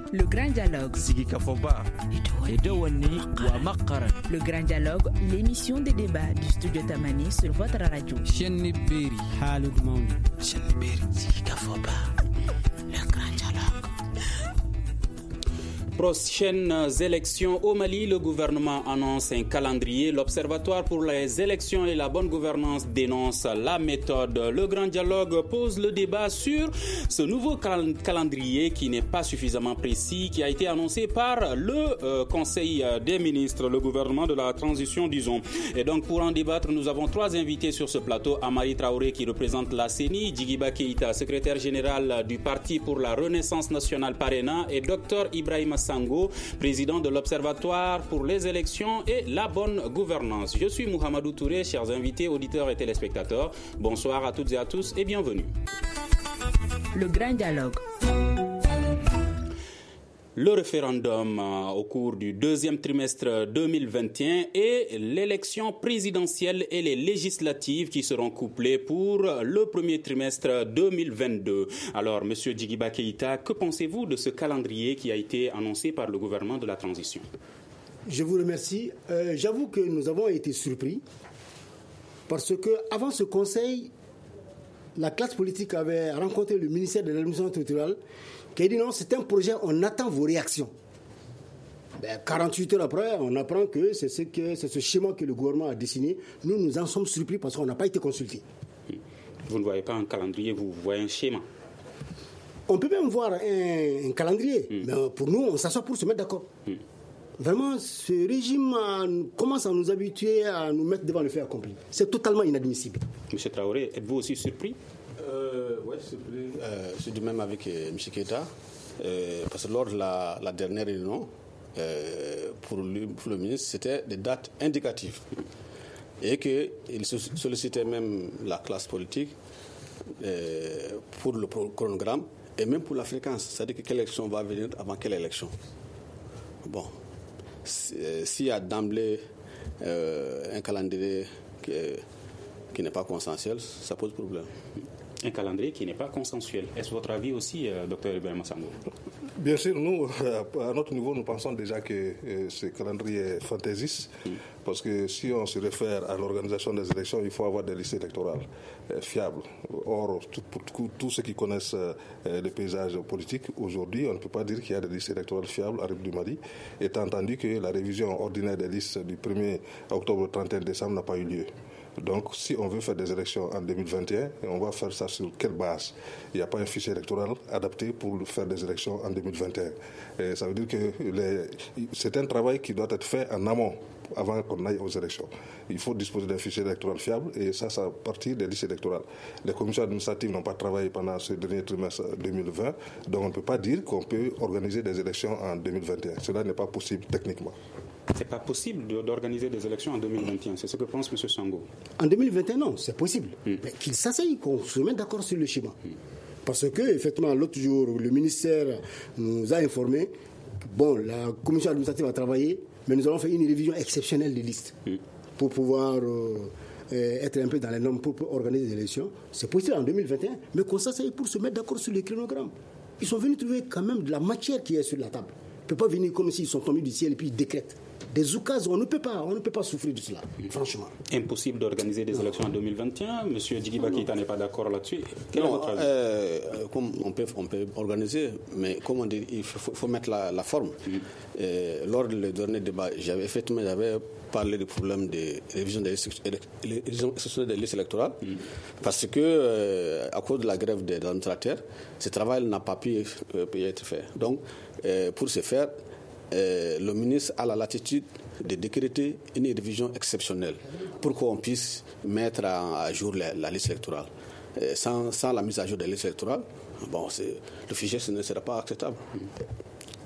Le Grand Dialogue. Sigi Kafoba. Le Grand Dialogue, l'émission des débats du studio Tamani sur votre radio. Sigi Kafoba. Le Grand Dialogue. Prochaines élections au Mali, le gouvernement annonce un calendrier. L'Observatoire pour les élections et la bonne gouvernance dénonce la méthode. Le Grand Dialogue pose le débat sur ce nouveau calendrier qui n'est pas suffisamment précis, qui a été annoncé par le Conseil des ministres, le gouvernement de la transition, disons. Et donc pour en débattre, nous avons trois invités sur ce plateau. Amari Traoré qui représente la CENI, Djigiba Keïta, secrétaire général du Parti pour la Renaissance nationale PARENA, et Dr Ibrahima Sango, président de l'Observatoire pour les élections et la bonne gouvernance. Je suis Mouhamadou Touré, chers invités, auditeurs et téléspectateurs. Bonsoir à toutes et à tous et bienvenue. Le Grand Dialogue. Le référendum au cours du deuxième trimestre 2021 et l'élection présidentielle et les législatives qui seront couplées pour le premier trimestre 2022. Alors, Monsieur Djigiba Keïta, que pensez-vous de ce calendrier qui a été annoncé par le gouvernement de la transition? Je vous remercie. J'avoue que nous avons été surpris parce qu'avant ce conseil, la classe politique avait rencontré le ministère de l'administration territoriale qui a dit non, c'est un projet, on attend vos réactions. 48 heures après, on apprend que c'est ce schéma que le gouvernement a dessiné. Nous en sommes surpris parce qu'on n'a pas été consultés. Vous ne voyez pas un calendrier, vous voyez un schéma. On peut même voir un calendrier, mais pour nous, on s'assoit pour se mettre d'accord. Vraiment, ce régime commence à nous habituer à nous mettre devant le fait accompli. C'est totalement inadmissible. Monsieur Traoré, êtes-vous aussi surpris? Oui, je suis du même avec M. Keïta, parce que lors de la dernière réunion, pour le ministre, c'était des dates indicatives. Et qu'il sollicitait même la classe politique pour le chronogramme et même pour la fréquence. C'est-à-dire que quelle élection va venir avant quelle élection. Bon, s'il y a d'emblée un calendrier qui n'est pas consensuel, ça pose problème. Un calendrier qui n'est pas consensuel. Est-ce votre avis aussi, Dr Ibrahima Sango? Bien sûr, nous, à notre niveau, nous pensons déjà que ce calendrier est fantaisiste, parce que si on se réfère à l'organisation des élections, il faut avoir des listes électorales fiables. Or, pour tous ceux qui connaissent les paysages politiques, aujourd'hui, on ne peut pas dire qu'il y a des listes électorales fiables à République du Mali, étant entendu que la révision ordinaire des listes du 1er octobre au 31 décembre n'a pas eu lieu. Donc, si on veut faire des élections en 2021, on va faire ça sur quelle base? Il n'y a pas un fichier électoral adapté pour faire des élections en 2021. Et ça veut dire que c'est un travail qui doit être fait en amont, avant qu'on aille aux élections. Il faut disposer d'un fichier électoral fiable et ça partit des listes électorales. Les commissions administratives n'ont pas travaillé pendant ce dernier trimestre 2020, donc on ne peut pas dire qu'on peut organiser des élections en 2021. Cela n'est pas possible techniquement. C'est pas possible d'organiser des élections en 2021, c'est ce que pense M. Sango. En 2021, non, c'est possible. Mais qu'il s'asseye, qu'on se mette d'accord sur le schéma. Parce que, effectivement, l'autre jour, le ministère nous a informé que, la commission administrative a travaillé, mais nous avons fait une révision exceptionnelle des listes pour pouvoir être un peu dans les normes pour organiser des élections. C'est possible en 2021, mais qu'on s'asseye pour se mettre d'accord sur les chronogrammes. Ils sont venus trouver quand même de la matière qui est sur la table. On ne peut pas venir comme s'ils sont tombés du ciel et puis ils décrètent. Des occasions, on ne peut pas souffrir de cela, franchement. Impossible d'organiser des élections en 2021. Monsieur Djigiba Keïta n'est pas d'accord là-dessus. Quel est votre avis? Comme on peut organiser, mais comme on dit, il faut mettre la forme. Lors du dernier débat, j'avais parlé du problème de révision des listes électorales, parce que à cause de la grève des administrateurs, ce travail n'a pas pu être fait. Donc, pour ce faire, le ministre a la latitude de décréter une révision exceptionnelle pour qu'on puisse mettre à jour la liste électorale. Sans la mise à jour de la liste électorale, le fichier ne sera pas acceptable.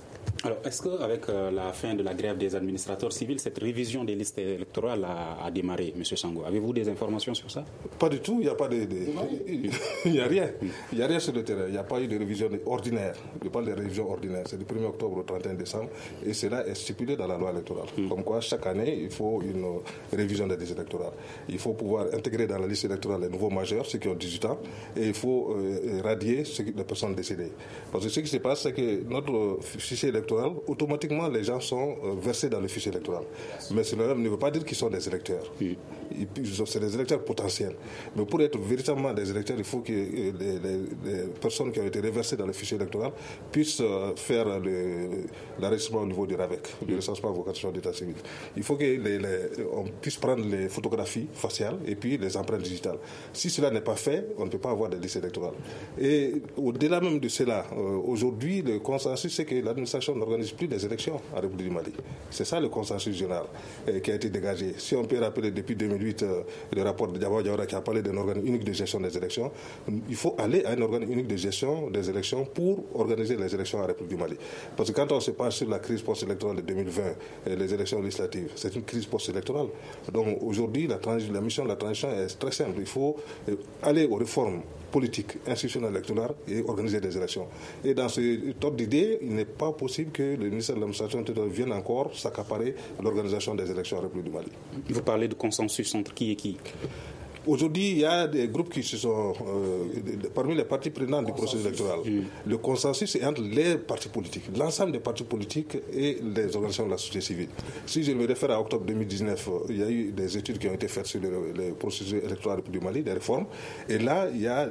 Alors, est-ce qu'avec la fin de la grève des administrateurs civils, cette révision des listes électorales a démarré, M. Sango? Avez-vous des informations sur ça? Pas du tout, il n'y a pas il n'y a rien. Il n'y a rien sur le terrain. Il n'y a pas eu de révision ordinaire. Je parle de révision ordinaire. C'est du 1er octobre au 31 décembre et cela est stipulé dans la loi électorale. Comme quoi, chaque année, il faut une révision des listes électorales. Il faut pouvoir intégrer dans la liste électorale les nouveaux majeurs, ceux qui ont 18 ans, et il faut radier les personnes décédées. Parce que ce qui se passe, c'est que notre fichier électoral, automatiquement, les gens sont versés dans le fichier électoral. Mais cela ne veut pas dire qu'ils sont des électeurs. C'est des électeurs potentiels. Mais pour être véritablement des électeurs, il faut que les personnes qui ont été reversées dans le fichier électoral puissent faire l'enregistrement au niveau du RAVEC, du recensement vocation d'état civil. Il faut qu'on puisse prendre les photographies faciales et puis les empreintes digitales. Si cela n'est pas fait, on ne peut pas avoir de liste électorale. Et au-delà même de cela, aujourd'hui, le consensus, c'est que l'administration n'organise plus des élections en République du Mali. C'est ça le consensus général qui a été dégagé. Si on peut rappeler depuis 2008 le rapport de Diawa Diawara qui a parlé d'un organe unique de gestion des élections, il faut aller à un organe unique de gestion des élections pour organiser les élections en République du Mali. Parce que quand on se penche sur la crise post-électorale de 2020 et les élections législatives, c'est une crise post-électorale. Donc aujourd'hui, la mission de la transition est très simple. Il faut aller aux réformes politique, institutionnelle, électorale et organiser des élections. Et dans ce ordre d'idée, il n'est pas possible que le ministère de l'administration vienne encore s'accaparer l'organisation des élections en République du Mali. Vous parlez de consensus entre qui et qui? Aujourd'hui, il y a des groupes qui se sont, parmi les partis prenants du processus électoral. Le consensus est entre les partis politiques, l'ensemble des partis politiques et les organisations de la société civile. Si je me réfère à octobre 2019, il y a eu des études qui ont été faites sur le processus électoral du Mali, des réformes. Et là, il y a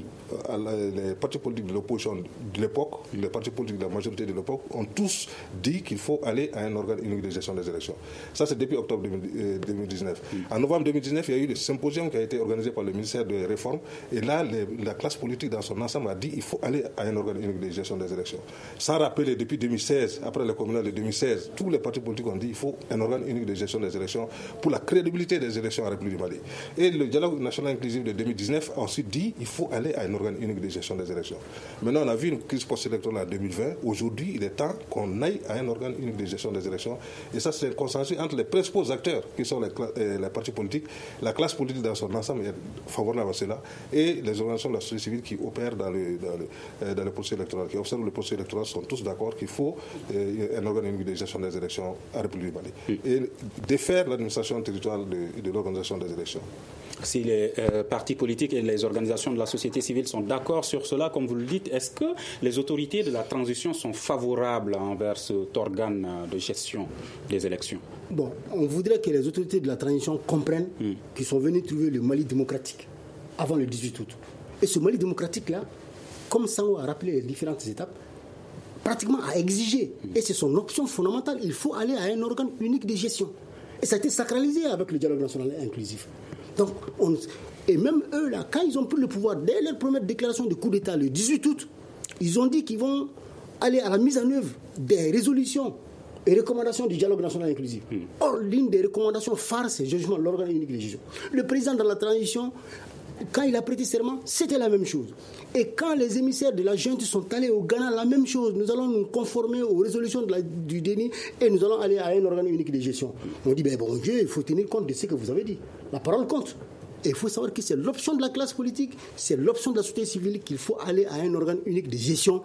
les partis politiques de l'opposition de l'époque, les partis politiques de la majorité de l'époque, ont tous dit qu'il faut aller à un organe unique de gestion des élections. Ça, c'est depuis octobre 2019. En novembre 2019, il y a eu le symposium qui a été organisé par le ministère des Réformes. Et là, la classe politique dans son ensemble a dit qu'il faut aller à un organe unique de gestion des élections. Sans rappeler, depuis 2016, après le communal de 2016, tous les partis politiques ont dit qu'il faut un organe unique de gestion des élections pour la crédibilité des élections en République du Mali. Et le dialogue national inclusif de 2019 a ensuite dit qu'il faut aller à un organe unique de gestion des élections. Maintenant, on a vu une crise post-électorale en 2020. Aujourd'hui, il est temps qu'on aille à un organe unique de gestion des élections. Et ça, c'est un consensus entre les principaux acteurs, qui sont les partis politiques, la classe politique dans son ensemble est favorable à cela, et les organisations de la société civile qui opèrent dans le processus électoral, qui observent le processus électoral, sont tous d'accord qu'il faut un organe unique de gestion des élections en République du Mali. Et défaire l'administration territoriale de l'organisation des élections. Si les partis politiques et les organisations de la société civile sont d'accord sur cela, comme vous le dites, est-ce que les autorités de la transition sont favorables envers cet organe de gestion des élections? Bon, on voudrait que les autorités de la transition comprennent qu'ils sont venus trouver le Mali démocratique avant le 18 août. Et ce Mali démocratique-là, comme Sango a rappelé les différentes étapes, pratiquement a exigé, et c'est son option fondamentale, il faut aller à un organe unique de gestion. Et ça a été sacralisé avec le dialogue national inclusif. Donc, et même eux, là, quand ils ont pris le pouvoir, dès leur première déclaration de coup d'État, le 18 août, ils ont dit qu'ils vont aller à la mise en œuvre des résolutions et recommandations du dialogue national inclusif. Or, l'une des recommandations phares, c'est justement l'organe unique de gestion. Le président de la transition, quand il a prêté serment, c'était la même chose. Et quand les émissaires de la junte sont allés au Ghana, la même chose. Nous allons nous conformer aux résolutions du DENI et nous allons aller à un organe unique de gestion. On dit, bon Dieu, il faut tenir compte de ce que vous avez dit. La parole compte. Et il faut savoir que c'est l'option de la classe politique, c'est l'option de la société civile qu'il faut aller à un organe unique de gestion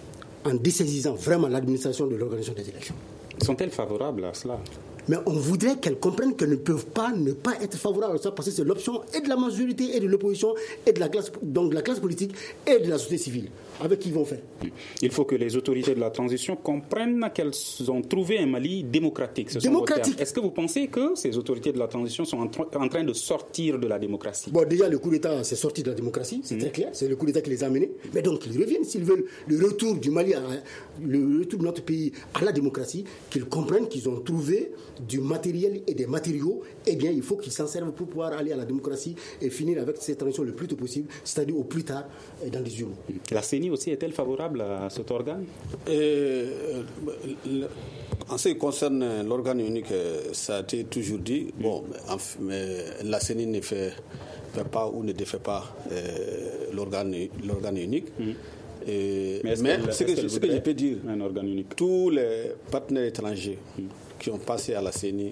en dessaisissant vraiment l'administration de l'organisation des élections. Sont-elles favorables à cela? Mais on voudrait qu'elles comprennent qu'elles ne peuvent pas ne pas être favorables à ça parce que c'est l'option et de la majorité et de l'opposition et de la classe, donc de la classe politique et de la société civile. Avec qui ils vont faire. Il faut que les autorités de la transition comprennent qu'elles ont trouvé un Mali démocratique. Démocratique. Est-ce que vous pensez que ces autorités de la transition sont en train de sortir de la démocratie? Bon, déjà, le coup d'État, c'est sorti de la démocratie, c'est très clair. C'est le coup d'État qui les a menés. Mais donc, ils reviennent, s'ils veulent le retour du Mali, le retour de notre pays à la démocratie, qu'ils comprennent qu'ils ont trouvé du matériel et des matériaux. Eh bien, il faut qu'ils s'en servent pour pouvoir aller à la démocratie et finir avec cette transition le plus tôt possible, c'est-à-dire au plus tard, dans 18 mois. La CENI aussi est-elle favorable à cet organe? En ce qui concerne l'organe unique, ça a été toujours dit. Bon, mais la CENI ne fait pas ou ne défait pas l'organe unique. Mais ce que je peux dire, un organe unique. Tous les partenaires étrangers qui ont passé à la CENI,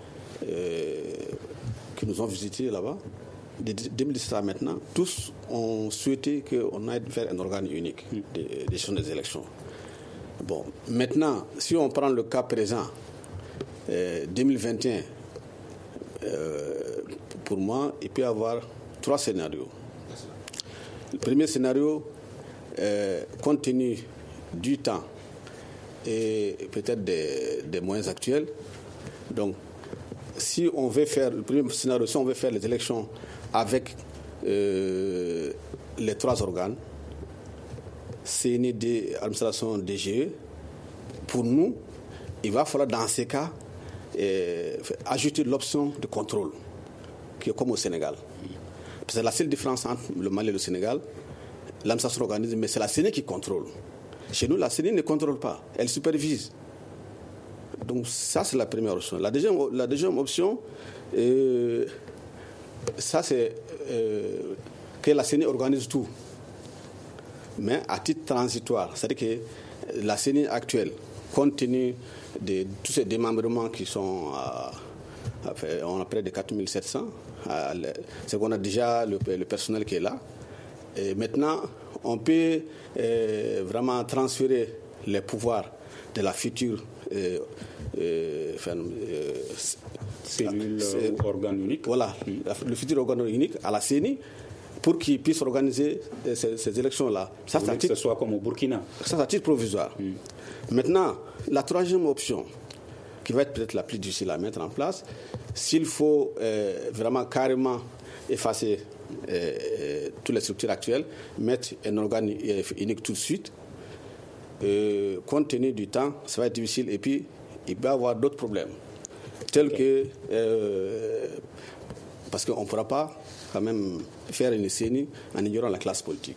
qui nous ont visités là-bas, de 2017 à maintenant, tous ont souhaité qu'on aille faire un organe unique de gestion des élections. Bon, maintenant, si on prend le cas présent, 2021, pour moi, il peut y avoir 3 scénarios. Le premier scénario, compte tenu du temps et peut-être des moyens actuels, donc si on veut faire le premier scénario, si on veut faire les élections avec les 3 organes, CNID, administration DGE, pour nous, il va falloir dans ces cas ajouter l'option de contrôle, qui est comme au Sénégal. Parce que la seule différence entre le Mali et le Sénégal, l'administration organise, mais c'est la CENI qui contrôle. Chez nous, la CENI ne contrôle pas, elle supervise. Donc ça, c'est la première option. La deuxième option, ça c'est que la CENI organise tout, mais à titre transitoire. C'est-à-dire que la CENI actuelle, compte tenu de tous ces démembrements qui sont, on a près de 4700, c'est qu'on a déjà le personnel qui est là. Et maintenant, on peut vraiment transférer les pouvoirs de la future cellule ou organe unique. Voilà, le futur organe unique à la CENI pour qu'ils puissent organiser ces élections-là. Ça, que ce soit comme au Burkina. Ça, c'est à titre provisoire. Maintenant, la troisième option, qui va être peut-être la plus difficile à mettre en place, s'il faut vraiment carrément effacer toutes les structures actuelles, mettre un organe unique tout de suite, compte tenu du temps, ça va être difficile. Et puis, il peut y avoir d'autres problèmes, tels que... parce qu'on ne pourra pas quand même faire une CENI en ignorant la classe politique.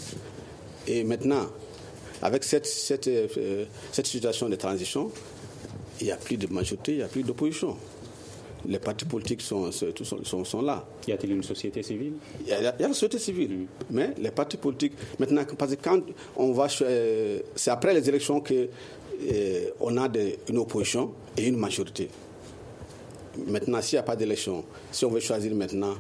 Et maintenant, avec cette situation de transition, il n'y a plus de majorité, il n'y a plus d'opposition. Les partis politiques sont là. Y a-t-il une société civile? Il y a la société civile. Mais les partis politiques, maintenant, parce que quand on va... c'est après les élections qu'on a une opposition et une majorité. Maintenant, s'il n'y a pas d'élection, si on veut choisir maintenant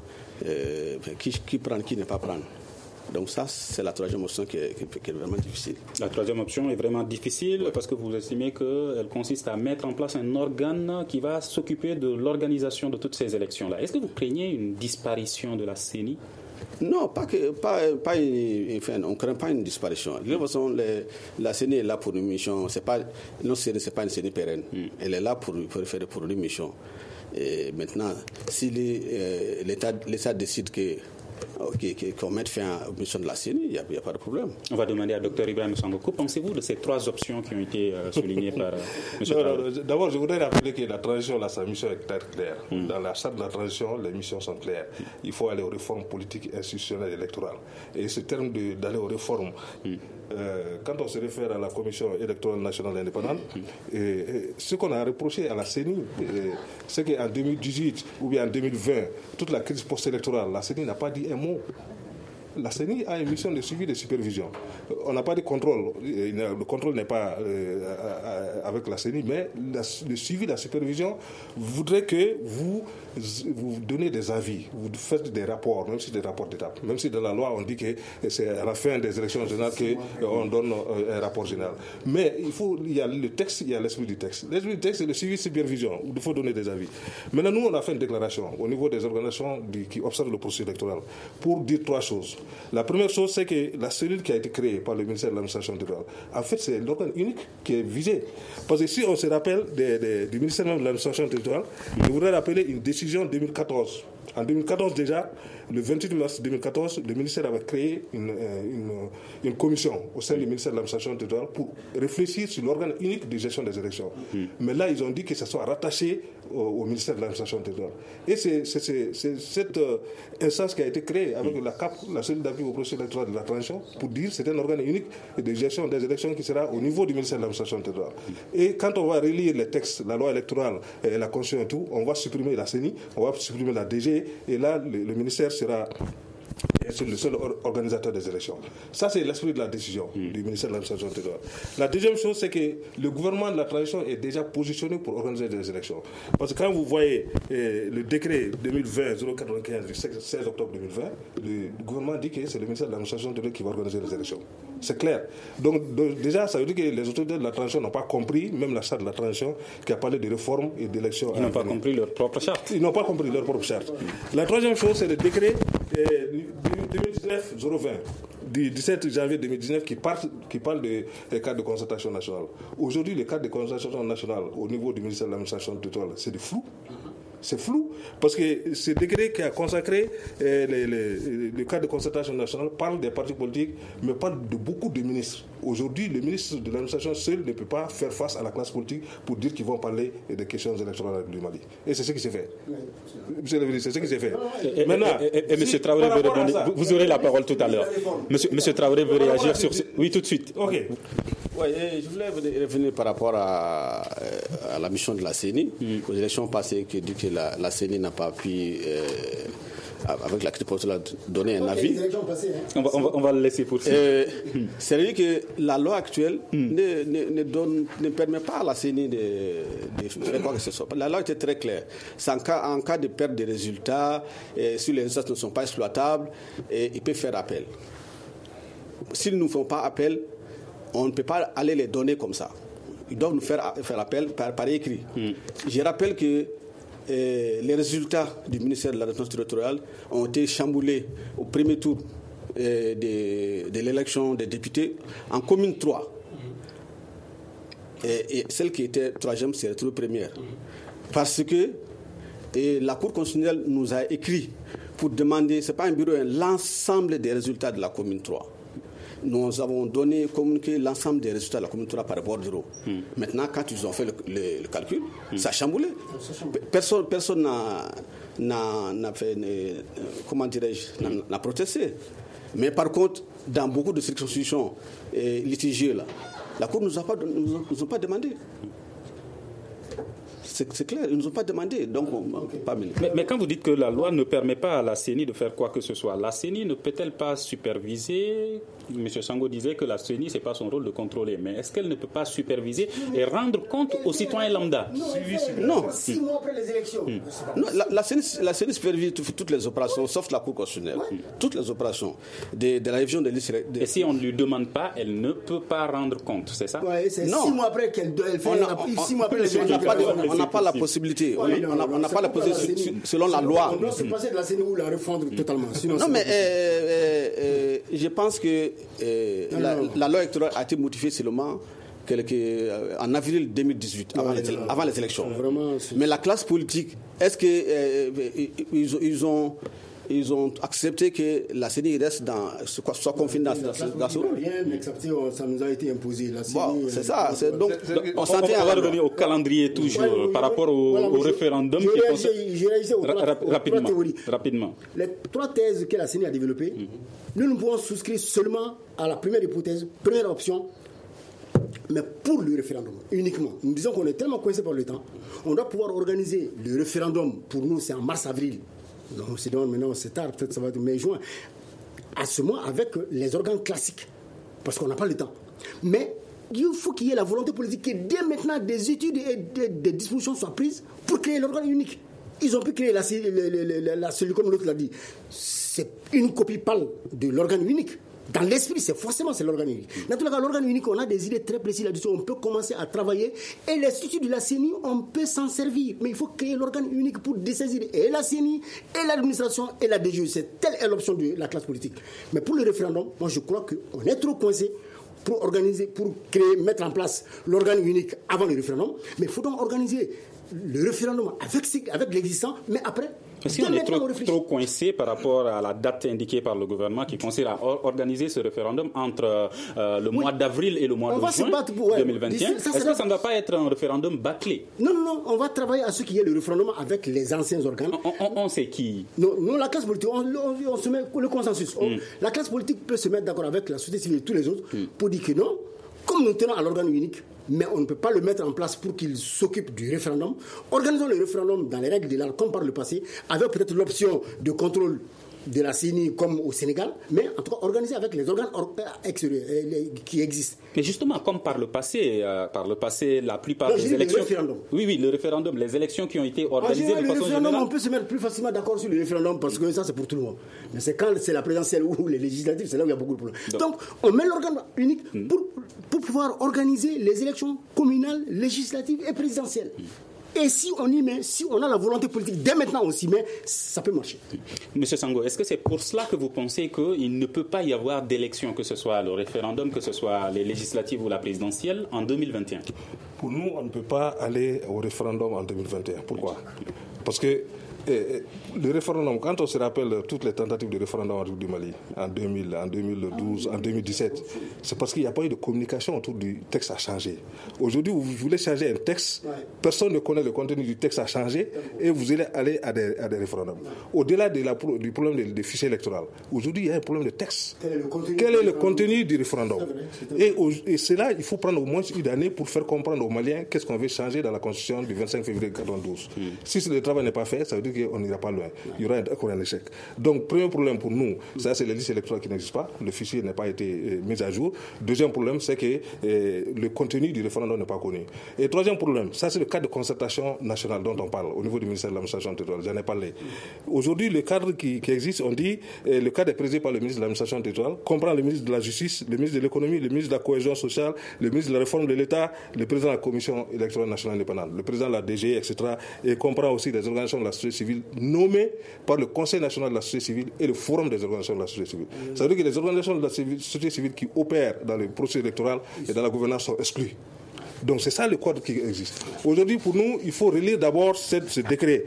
qui prendre, qui ne pas prendre. Donc ça, c'est la troisième option qui est vraiment difficile. La troisième option est vraiment difficile parce que vous estimez qu'elle consiste à mettre en place un organe qui va s'occuper de l'organisation de toutes ces élections-là. Est-ce que vous craignez une disparition de la CENI? Non, on ne craint pas une disparition. De toute façon, la CENI est là pour une mission. Notre CENI, ce n'est pas une CENI pérenne. Elle est là pour une mission. Et maintenant, si l'État décide qu'on mette fin à la mission de la CENI, il n'y a pas de problème. On va demander à Dr Ibrahim Sango, que pensez-vous de ces 3 options qui ont été soulignées par M. Traoré? D'abord, je voudrais rappeler que la transition, sa mission est très claire. Dans la charte de la transition, les missions sont claires. Il faut aller aux réformes politiques, institutionnelles et électorales. Et ce terme d'aller aux réformes, quand on se réfère à la Commission électorale nationale indépendante, ce qu'on a reproché à la CENI, c'est qu'en 2018 ou bien en 2020, toute la crise post-électorale, la CENI n'a pas dit un mot. La CENI a une mission de suivi et de supervision. On n'a pas de contrôle. Le contrôle n'est pas avec la CENI, mais le suivi, la supervision voudrait que vous donnez des avis, vous faites des rapports, même si des rapports d'étape. Même si dans la loi, on dit que c'est à la fin des élections générales qu'on donne un rapport général. Mais il y a le texte, il y a l'esprit du texte. L'esprit du texte, c'est le suivi et supervision. Il faut donner des avis. Maintenant, nous, on a fait une déclaration au niveau des organisations qui observent le processus électoral pour dire 3 choses. La première chose, c'est que la cellule qui a été créée par le ministère de l'administration territoriale, en fait, c'est l'organe unique qui est visé. Parce que si on se rappelle du ministère même de l'administration territoriale, je voudrais rappeler une décision de 2014. En 2014 déjà, le 28 mars 2014, le ministère avait créé une commission au sein du ministère de l'administration territoriale pour réfléchir sur l'organe unique de gestion des élections. Mais là, ils ont dit que ça soit rattaché au ministère de l'administration territoriale. Et c'est cette instance qui a été créée avec la CAP, la cellule d'appui au processus électoral de la transition, pour dire que c'est un organe unique de gestion des élections qui sera au niveau du ministère de l'administration territoriale. Et quand on va relire les textes, la loi électorale et la constitution et tout, on va supprimer la CENI, on va supprimer la DG, et là, le ministère sera et c'est le seul organisateur des élections. Ça, c'est l'esprit de la décision du ministère de l'administration territoriale. La deuxième chose, c'est que le gouvernement de la transition est déjà positionné pour organiser des élections. Parce que quand vous voyez le décret 2020-095 du 16 octobre 2020, le gouvernement dit que c'est le ministère de l'administration territoriale qui va organiser les élections. C'est clair. Donc déjà, ça veut dire que les autorités de la transition n'ont pas compris, même la charte de la transition, qui a parlé de réforme et d'élections. Ils n'ont pas compris leur propre charte. Ils n'ont pas compris leur propre charte. La troisième chose, c'est le décret 2019-020 du 17 janvier 2019 qui parle des cadres de concertation nationale. Aujourd'hui, les cadres de concertation nationale au niveau du ministère de l'administration territoriale, c'est du flou. C'est flou, parce que ce décret qui a consacré le cadre de concertation nationale parle des partis politiques, mais parle de beaucoup de ministres. Aujourd'hui, le ministre de l'administration seul ne peut pas faire face à la classe politique pour dire qu'ils vont parler des questions électorales du Mali. Et c'est ce qui s'est fait. Monsieur le ministre, c'est ce qui s'est fait. Maintenant, M. Traoré veut répondre. Vous aurez la parole tout à l'heure. M. Traoré veut réagir sur ce... Oui, tout de suite. OK. Oui, je voulais revenir par rapport à la mission de la CENI, aux élections passées, qui dit que la CENI n'a pas pu, avec la CRIPOTOLA, donner un avis. On va le laisser poursuivre. C'est-à-dire que la loi actuelle ne permet pas à la CENI de faire quoi que ce soit. La loi était très claire. C'est en cas de perte de résultats, si les résultats ne sont pas exploitables, ils peuvent faire appel. S'ils ne font pas appel, on ne peut pas aller les donner comme ça. Ils doivent nous faire appel par écrit. Je rappelle que les résultats du ministère de l'administration territoriale ont été chamboulés au premier tour de l'élection des députés en commune 3. Et celle qui était troisième s'est retrouvée première. Parce que la Cour constitutionnelle nous a écrit pour demander, ce n'est pas un bureau, l'ensemble des résultats de la commune 3. Nous avons communiqué l'ensemble des résultats de la commune 3 par bordereau. Maintenant, quand ils ont fait le calcul, ça a chamboulé. Personne n'a fait, comment dirais-je, n'a protesté. Mais par contre, dans beaucoup de circonscriptions litigieuses, la Cour ne nous a pas demandé. C'est clair, ils ne nous ont pas demandé, donc on ne peut pas mêler. Mais quand vous dites que la loi ne permet pas à la CENI de faire quoi que ce soit, la CENI ne peut-elle pas superviser? M. Sango disait que la CENI, ce n'est pas son rôle de contrôler, mais est-ce qu'elle ne peut pas superviser et rendre compte aux citoyens lambda? Non. 6 mois après les élections. Non, la CENI supervise toutes les opérations, sauf la Cour constitutionnelle. Toutes les opérations de la révision des listes. Et si on ne lui demande pas, elle ne peut pas rendre compte, c'est ça? Oui, c'est 6 mois après qu'elle fait. 6 mois après les élections. On n'a pas la possibilité. On n'a pas la possibilité selon la loi. On doit se passer de la CENI ou la refondre totalement. Non, mais je pense que la loi électorale a été modifiée seulement en avril 2018, avant les élections. Mais la classe politique, est-ce qu'ils ont accepté que la CENI reste soit confinée dans ce rôle? Rien accepté, ça nous a été imposé. C'est ça. Donc, on va revenir au calendrier toujours par rapport au référendum. J'ai réalisé aux trois théories. Rapidement. Les 3 thèses que la CENI a développées, nous pouvons souscrire seulement à la première hypothèse, première option, mais pour le référendum, uniquement. Nous disons qu'on est tellement coincé par le temps, on doit pouvoir organiser le référendum, pour nous c'est en mars-avril. Donc on se demande maintenant, c'est tard, peut-être ça va être mai-juin, à ce moment avec les organes classiques, parce qu'on n'a pas le temps. Mais il faut qu'il y ait la volonté politique que dès maintenant des études et des dispositions soient prises pour créer l'organe unique. Ils ont pu créer la cellule, comme l'autre l'a dit. C'est une copie pâle de l'organe unique. Dans l'esprit, c'est l'organe unique. Dans tout cas, l'organe unique, on a des idées très précises là-dessus. On peut commencer à travailler. Et l'institut de la CENI, on peut s'en servir. Mais il faut créer l'organe unique pour dessaisir et la CENI, et l'administration, et la DGE. Telle est l'option de la classe politique. Mais pour le référendum, moi je crois qu'on est trop coincé pour organiser, pour créer, mettre en place l'organe unique avant le référendum. Mais il faut donc organiser le référendum avec l'existant, mais après... Si on est trop coincé par rapport à la date indiquée par le gouvernement qui consiste à organiser ce référendum entre le mois d'avril et le mois de juin 2021, est-ce que ça ne doit pas être un référendum bâclé? Non, on va travailler à ce qu'il y ait le référendum avec les anciens organes. On sait qui? Non, la classe politique, on se met le consensus. La classe politique peut se mettre d'accord avec la société civile et tous les autres pour dire que non, comme nous tenons à l'organe unique, mais on ne peut pas le mettre en place pour qu'il s'occupe du référendum. Organisons le référendum dans les règles de l'art, comme par le passé, avec peut-être l'option de contrôle de la CENI comme au Sénégal, mais en tout cas organisé avec les organes extérieurs qui existent. Mais justement, comme par le passé, la plupart des élections... Le référendum. Oui, le référendum, les élections qui ont été organisées de façon générale... On peut se mettre plus facilement d'accord sur le référendum parce que ça, c'est pour tout le monde. Mais c'est quand c'est la présidentielle ou les législatives, c'est là où il y a beaucoup de problèmes. Donc on met l'organe unique pour pouvoir organiser les élections communales, législatives et présidentielles. Et si on y met, si on a la volonté politique, dès maintenant on s'y met, ça peut marcher. Monsieur Sango, est-ce que c'est pour cela que vous pensez qu'il ne peut pas y avoir d'élection, que ce soit le référendum, que ce soit les législatives ou la présidentielle, en 2021 ? Pour nous, on ne peut pas aller au référendum en 2021. Pourquoi ? Parce que le référendum, quand on se rappelle toutes les tentatives de référendum en République du Mali, en 2000, en 2012, en 2017, c'est parce qu'il n'y a pas eu de communication autour du texte à changer. Aujourd'hui, vous voulez changer un texte, personne ne connaît le contenu du texte à changer et vous allez aller à des référendums. Au-delà du problème des fichiers électoraux, aujourd'hui, il y a un problème de texte. Quel est le contenu du référendum ? Et c'est là, il faut prendre au moins une année pour faire comprendre aux Maliens qu'est-ce qu'on veut changer dans la Constitution du 25 février 1992. Si le travail n'est pas fait, ça veut dire qu'on n'ira pas loin. Il y aura encore un échec. Donc, premier problème pour nous, ça c'est les listes électorales qui n'existent pas. Le fichier n'a pas été mis à jour. Deuxième problème, c'est que le contenu du référendum n'est pas connu. Et troisième problème, ça c'est le cadre de concertation nationale dont on parle au niveau du ministère de l'administration territoriale. J'en ai parlé. Aujourd'hui, le cadre qui existe, on dit, le cadre est présidé par le ministre de l'administration territoriale, comprend le ministre de la Justice, le ministre de l'économie, le ministre de la cohésion sociale, le ministre de la réforme de l'État, le président de la Commission électorale nationale indépendante, le président de la DG, etc. Et comprend aussi des organisations de la société civile nommées par le Conseil national de la société civile et le Forum des organisations de la société civile. Ça veut dire que les organisations de la société civile qui opèrent dans le processus électoral et dans la gouvernance sont exclues. Donc c'est ça le cadre qui existe. Aujourd'hui, pour nous, il faut relire d'abord ce décret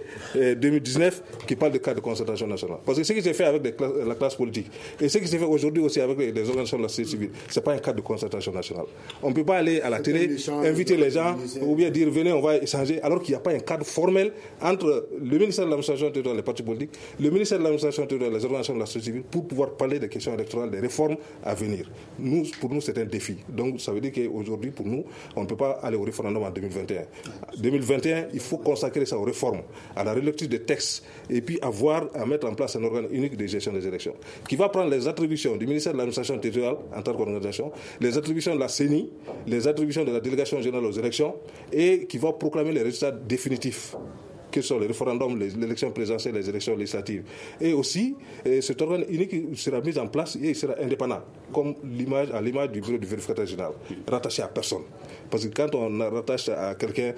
2019 qui parle de cadre de concertation nationale. Parce que ce qui s'est fait avec la classe politique et ce qui s'est fait aujourd'hui aussi avec les organisations de la société civile, ce n'est pas un cadre de concertation nationale. On ne peut pas aller à la télé, inviter les gens ou bien dire venez, on va échanger, alors qu'il n'y a pas un cadre formel entre le ministère de l'administration territoriale et les partis politiques, le ministère de l'administration territoriale et les organisations de la société civile pour pouvoir parler des questions électorales, des réformes à venir. Pour nous, c'est un défi. Donc ça veut dire qu'aujourd'hui, pour nous, on ne peut pas aller au référendum en 2021. 2021, il faut consacrer ça aux réformes, à la relecture des textes, et puis à mettre en place un organe unique de gestion des élections, qui va prendre les attributions du ministère de l'administration territoriale en tant qu'organisation, les attributions de la CENI, les attributions de la délégation générale aux élections, et qui va proclamer les résultats définitifs, que sont les référendums, l'élection présidentielle, les élections législatives. Et aussi, cet organe unique sera mis en place et il sera indépendant, comme à l'image du bureau du vérificateur général, rattaché à personne. Parce que quand on rattache à quelqu'un...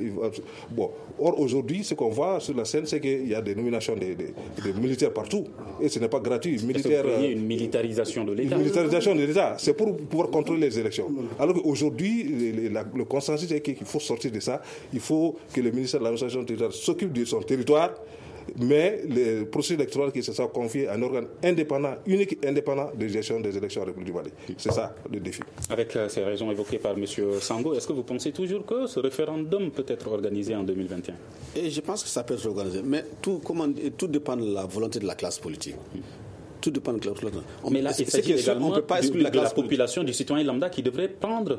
Or, aujourd'hui, ce qu'on voit sur la scène, c'est qu'il y a des nominations de militaires partout. Et ce n'est pas gratuit. Il y a une militarisation de l'État. Une militarisation de l'État. C'est pour pouvoir contrôler les élections. Alors qu'aujourd'hui, le consensus est qu'il faut sortir de ça. Il faut que le ministère de l'administration territoriale s'occupe de son territoire, mais le processus électoral qui se soit confié à un organe indépendant, unique et indépendant de gestion des élections en République du Mali. C'est ça le défi. Avec ces raisons évoquées par M. Sango, est-ce que vous pensez toujours que ce référendum peut être organisé en 2021 ? Et je pense que ça peut être organisé, mais tout dépend de la volonté de la classe politique. Tout dépend de la classe politique. Mais là, il s'agit également de la population, du citoyen lambda qui devrait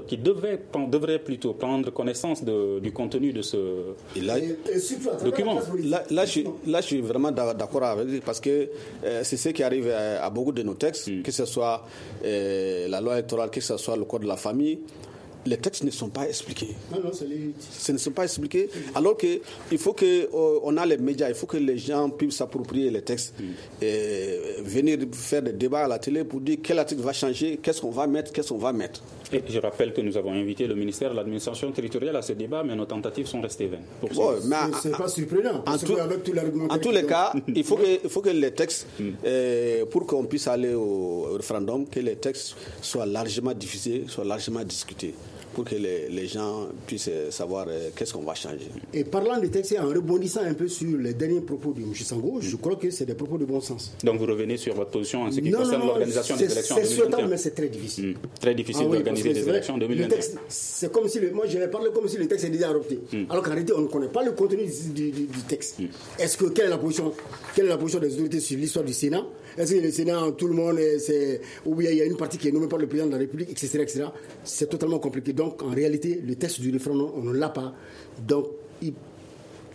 plutôt prendre connaissance du contenu de ce document. Là, je suis vraiment d'accord avec lui parce que c'est ce qui arrive à beaucoup de nos textes, que ce soit la loi électorale, que ce soit le code de la famille. Les textes ne sont pas expliqués. Ce ne sont pas expliqués. Alors qu'il faut qu'on a les médias, il faut que les gens puissent s'approprier les textes et venir faire des débats à la télé pour dire quel article va changer, qu'est-ce qu'on va mettre. Et je rappelle que nous avons invité le ministère de l'administration territoriale à ce débat, mais nos tentatives sont restées vaines. C'est pas surprenant. En tous les cas, il faut que les textes, pour qu'on puisse aller au référendum, que les textes soient largement diffusés, soient largement discutés, pour que les gens puissent savoir qu'est-ce qu'on va changer. Et parlant des textes, en rebondissant un peu sur les derniers propos de M. Sango, je crois que c'est des propos de bon sens. Donc vous revenez sur votre position en ce qui concerne l'organisation des élections en 2021. C'est mais c'est très difficile. Très difficile d'organiser des élections en 2021. C'est comme si, moi je vais parler comme si le texte est déjà adopté. Alors qu'en réalité, on ne connaît pas le contenu du texte. Quelle est la position des autorités sur l'histoire du Sénat? Est-ce que le Sénat, tout le monde, ou bien il y a une partie qui est nommée par le président de la République, etc. C'est totalement compliqué. Donc, en réalité, le texte du référendum, on ne l'a pas. Donc,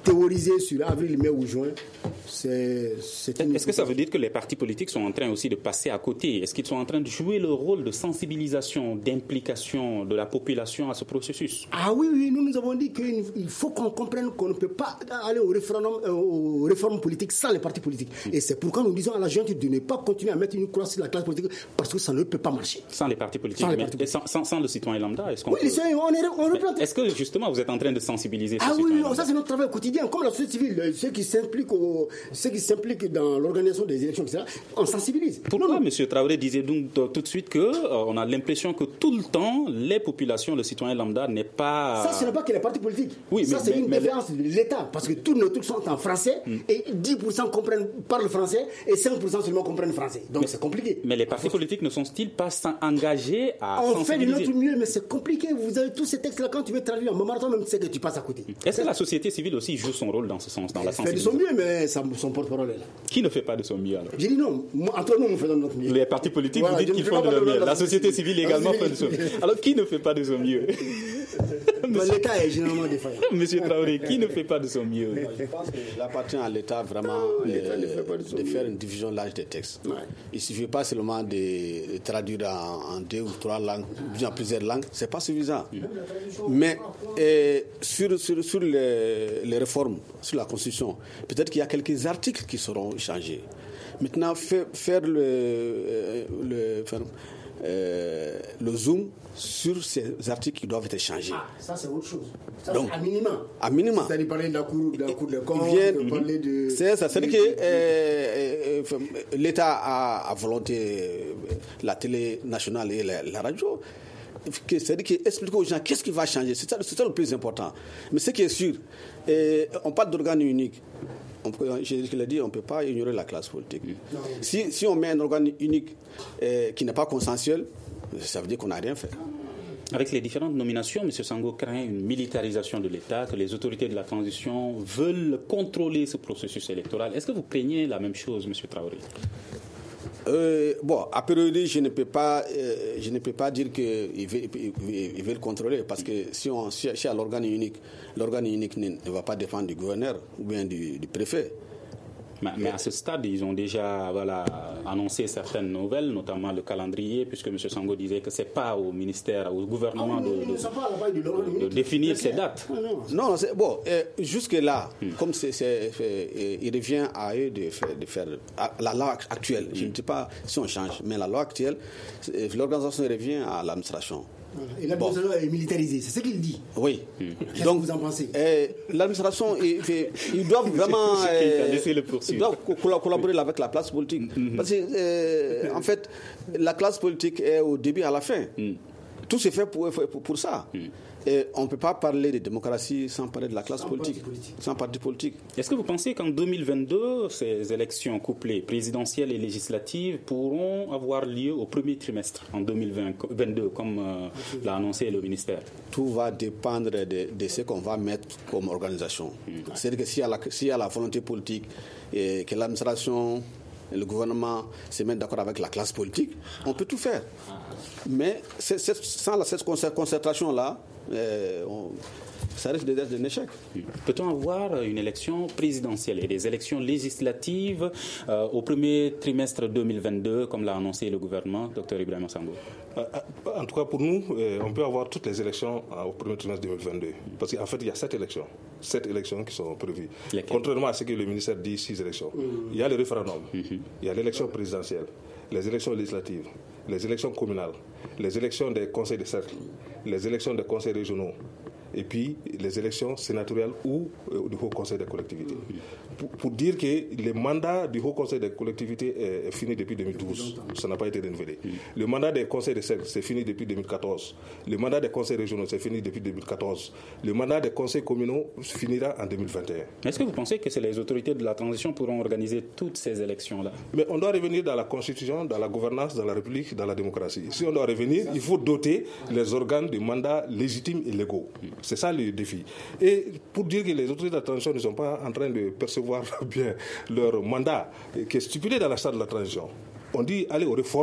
théoriser sur avril, mai ou juin, Est-ce que ça veut dire que les partis politiques sont en train aussi de passer à côté? Est-ce qu'ils sont en train de jouer le rôle de sensibilisation, d'implication de la population à ce processus? Ah oui, nous avons dit qu'il faut qu'on comprenne qu'on ne peut pas aller au référendum, aux réformes politiques sans les partis politiques. Et c'est pourquoi nous disons à la junte de ne pas continuer à mettre une croix sur la classe politique, parce que ça ne peut pas marcher. Sans les partis politiques, sans le citoyen lambda, est-ce qu'on Oui, on reprend. Est-ce que justement vous êtes en train de sensibiliser ces citoyens? Ah oui, ça c'est notre travail quotidien. Comme la société civile, ceux qui s'impliquent dans l'organisation des élections, etc., on sensibilise. Pourquoi M. Traoré disait donc tout de suite qu'on a l'impression que tout le temps, les populations, le citoyen lambda n'est pas... Ça, ce n'est pas que les partis politiques. Oui, ça, c'est une différence de l'État. Parce que tous nos trucs sont en français et 10% parlent français et 5% seulement comprennent français. Donc c'est compliqué. Mais les partis politiques ne sont-ils pas engagés à sensibiliser? On fait de notre mieux, mais c'est compliqué. Vous avez tous ces textes-là, quand tu veux traduire en marathon, même tu sais que tu passes à côté. Est-ce que la société civile aussi joue son rôle dans ce sens, dans la sensibilisation? Elle fait de son mieux, mais son porte-parole est là. Qui ne fait pas de son mieux alors? J'ai dit non. Entre nous, nous faisons de notre mieux. Les partis politiques, voilà, vous dites qu'ils font de leur mieux. La société civile également fait de son mieux. Alors qui ne fait pas de son mieux? L'État est généralement défaillant. Monsieur Traoré, qui ne fait pas de son mieux? Je pense qu'il appartient à l'État vraiment de faire une division large des textes. Ouais. Il ne suffit pas seulement de traduire en 2 ou 3 langues, bien plusieurs langues, ce n'est pas suffisant. Mais sur les réformes, sur la Constitution, peut-être qu'il y a quelques articles qui seront changés. Maintenant, faire le zoom sur ces articles qui doivent être changés. Ah, ça c'est autre chose. Ça, donc, à minima. C'est-à-dire parler de la cour de comptes, parler de... C'est ça, c'est-à-dire que l'État a à volonté la télé nationale et la radio. C'est-à-dire qu'expliquer aux gens qu'est-ce qui va changer. C'est ça le plus important. Mais ce qui est sûr, on parle d'organes uniques. Je l'ai dit, on ne peut pas ignorer la classe politique. Si on met un organe unique qui n'est pas consensuel, ça veut dire qu'on n'a rien fait. Avec les différentes nominations, M. Sango craint une militarisation de l'État, que les autorités de la transition veulent contrôler ce processus électoral. Est-ce que vous craignez la même chose, M. Traoré? A priori, je ne peux pas dire qu'ils veulent contrôler, parce que si à l'organe unique ne va pas dépendre du gouverneur ou bien du préfet. Mais à ce stade, ils ont déjà annoncé certaines nouvelles, notamment le calendrier, puisque M. Sango disait que ce n'est pas au ministère, au gouvernement de définir ces dates. Non, jusque-là, comme il revient à eux de faire la loi actuelle. Je ne dis pas si on change, mais la loi actuelle, l'organisation revient à l'administration. Et l'administration est militarisée, c'est ce qu'il dit. Oui. Qu'est-ce que vous en pensez? L'administration, ils doivent vraiment ils doivent collaborer avec la classe politique. Parce que, en fait, la classe politique est au début à la fin. Tout se fait pour ça. Et on ne peut pas parler de démocratie sans parler de la classe politique, sans parti politique. Est-ce que vous pensez qu'en 2022, ces élections couplées présidentielles et législatives pourront avoir lieu au premier trimestre en 2022, comme l'a annoncé le ministère? Tout va dépendre de ce qu'on va mettre comme organisation. C'est-à-dire que s'il y a la volonté politique et que l'administration et le gouvernement se mettent d'accord avec la classe politique, on peut tout faire. Mais sans cette concentration-là, ça risque d'être un échec. Peut-on avoir une élection présidentielle et des élections législatives au premier trimestre 2022, comme l'a annoncé le gouvernement, Dr Ibrahima Sango? En tout cas, pour nous, on peut avoir toutes les élections au premier trimestre 2022. Parce qu'en fait, il y a 7 élections qui sont prévues. Lesquelles? Contrairement à ce que le ministère dit, 6 élections. Il y a le référendum, il y a l'élection présidentielle, les élections législatives, les élections communales, les élections des conseils de cercle, les élections des conseils régionaux, et puis les élections sénatoriales ou du Haut Conseil des collectivités. Pour dire que le mandat du Haut Conseil des collectivités est fini depuis 2012. Ça n'a pas été renouvelé. Le mandat des conseils de cercle, c'est fini depuis 2014. Le mandat des conseils régionaux, c'est fini depuis 2014. Le mandat des conseils communaux finira en 2021. Est-ce que vous pensez que c'est les autorités de la transition pourront organiser toutes ces élections-là? Mais on doit revenir dans la Constitution, dans la gouvernance, dans la République, dans la démocratie. Si on doit revenir, il faut doter les organes de mandats légitimes et légaux. C'est ça le défi. Et pour dire que les autorités de la transition ne sont pas en train de percevoir bien leur mandat qui est stipulé dans la charte de la transition, on dit aller aux réformes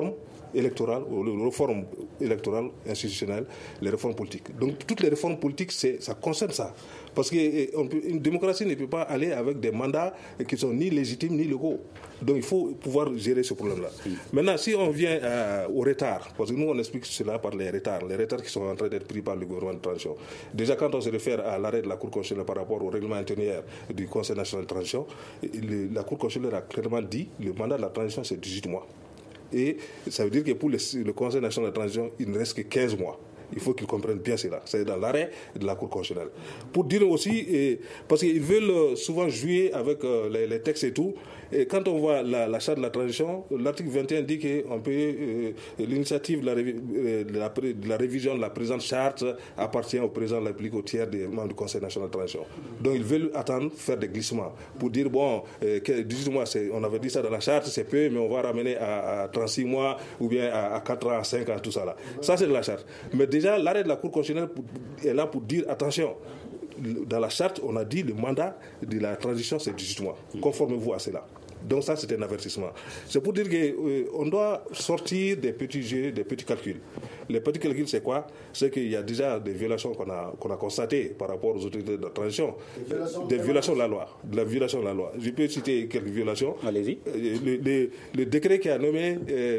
électorale, les réformes électorales, institutionnelles, les réformes politiques. Donc toutes les réformes politiques, ça concerne ça. Parce qu'une démocratie ne peut pas aller avec des mandats qui sont ni légitimes ni légaux. Donc il faut pouvoir gérer ce problème-là. Maintenant, si on vient au retard, parce que nous on explique cela par les retards qui sont en train d'être pris par le gouvernement de transition. Déjà quand on se réfère à l'arrêt de la Cour constitutionnelle par rapport au règlement intérieur du Conseil national de transition, la Cour constitutionnelle a clairement dit que le mandat de la transition c'est 18 mois. Et ça veut dire que pour le Conseil national de transition, il ne reste que 15 mois. Il faut qu'ils comprennent bien cela. C'est dans l'arrêt de la Cour constitutionnelle. Pour dire aussi, parce qu'ils veulent souvent jouer avec les textes et tout, et quand on voit la charte de la transition, l'article 21 dit qu'on peut, l'initiative de la révision de la présente charte appartient au président de la République, au tiers des membres du Conseil national de transition. Donc ils veulent attendre, faire des glissements pour dire, bon, 18 mois, on avait dit ça dans la charte, c'est peu, mais on va ramener à 36 mois ou bien à 4 ans, à 5 ans, tout ça là. Ça c'est de la charte. Mais déjà, l'arrêt de la Cour constitutionnelle est là pour dire, attention, dans la charte, on a dit le mandat de la transition, c'est 18 mois. Conformez-vous à cela. Donc ça, c'est un avertissement. C'est pour dire qu'on doit sortir des petits jeux, des petits calculs. Les petits calculs, c'est quoi? C'est qu'il y a déjà des violations qu'on a constatées par rapport aux autorités de la transition. Des violations de la loi. De la violation de la loi. Je peux citer quelques violations. Allez-y. Le décret qui a nommé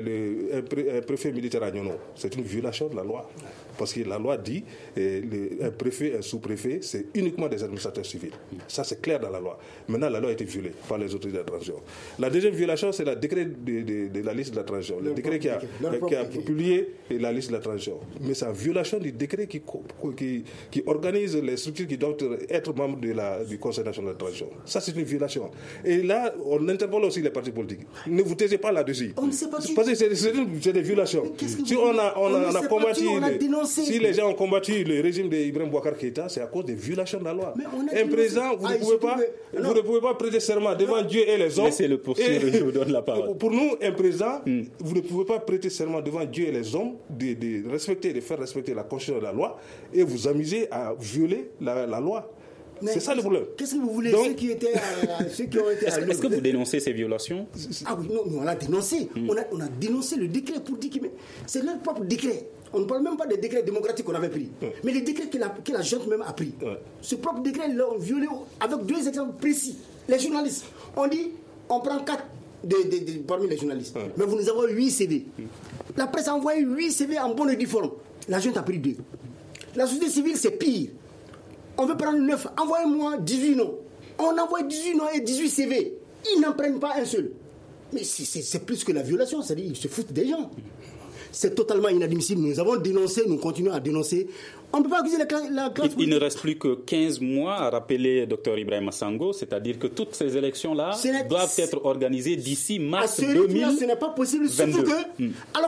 un préfet militaire à Nyono, c'est une violation de la loi. Parce que la loi dit un préfet, un sous-préfet, c'est uniquement des administrateurs civils. Ça, c'est clair dans la loi. Maintenant, la loi a été violée par les autorités de la transition. La deuxième violation, c'est le décret de la liste de la transition. Le décret qui a publié la liste de la transition. Mais c'est en violation du décret qui organise les structures qui doivent être membres du Conseil national de transition. Ça, c'est une violation. Et là, on interpelle aussi les partis politiques. Ne vous taisez pas là-dessus. On ne sait pas parce que c'est des violations. Si on a combattu... Si les gens ont combattu le régime d'Ibrahim Boubacar Keïta, c'est à cause des violations de la loi. Un président, vous ne pouvez pas prêter serment devant Dieu et les hommes. Laissez-le poursuivre, je vous donne la parole. Pour nous, un président, vous ne pouvez pas prêter serment devant Dieu et les hommes de faire respecter la constitution de la loi et vous amuser à violer la loi. C'est ça le problème. Qu'est-ce que vous voulez, ceux qui ont été Est-ce que vous dénoncez ces violations? Ah oui, non, on l'a dénoncé. On a dénoncé le décret pour dire que c'est leur propre décret. On ne parle même pas des décrets démocratiques qu'on avait pris, mais les décrets que la junte même a pris. Ce propre décret, ils l'ont violé avec 2 exemples précis. Les journalistes, on dit, on prend 4 parmi les journalistes, mais vous nous avez 8 CV. La presse a envoyé 8 CV en bonne et due forme. La junte a pris 2. La société civile, c'est pire. On veut prendre 9. Envoyez-moi 18 noms. On envoie 18 noms et 18 CV. Ils n'en prennent pas un seul. Mais c'est plus que la violation, c'est-à-dire ils se foutent des gens. C'est totalement inadmissible. Nous avons dénoncé, nous continuons à dénoncer. On ne peut pas accuser la classe politique. Il ne reste plus que 15 mois à rappeler Dr Ibrahima Sango, c'est-à-dire que toutes ces élections-là doivent être organisées d'ici mars 2022. Ce n'est pas possible, surtout que,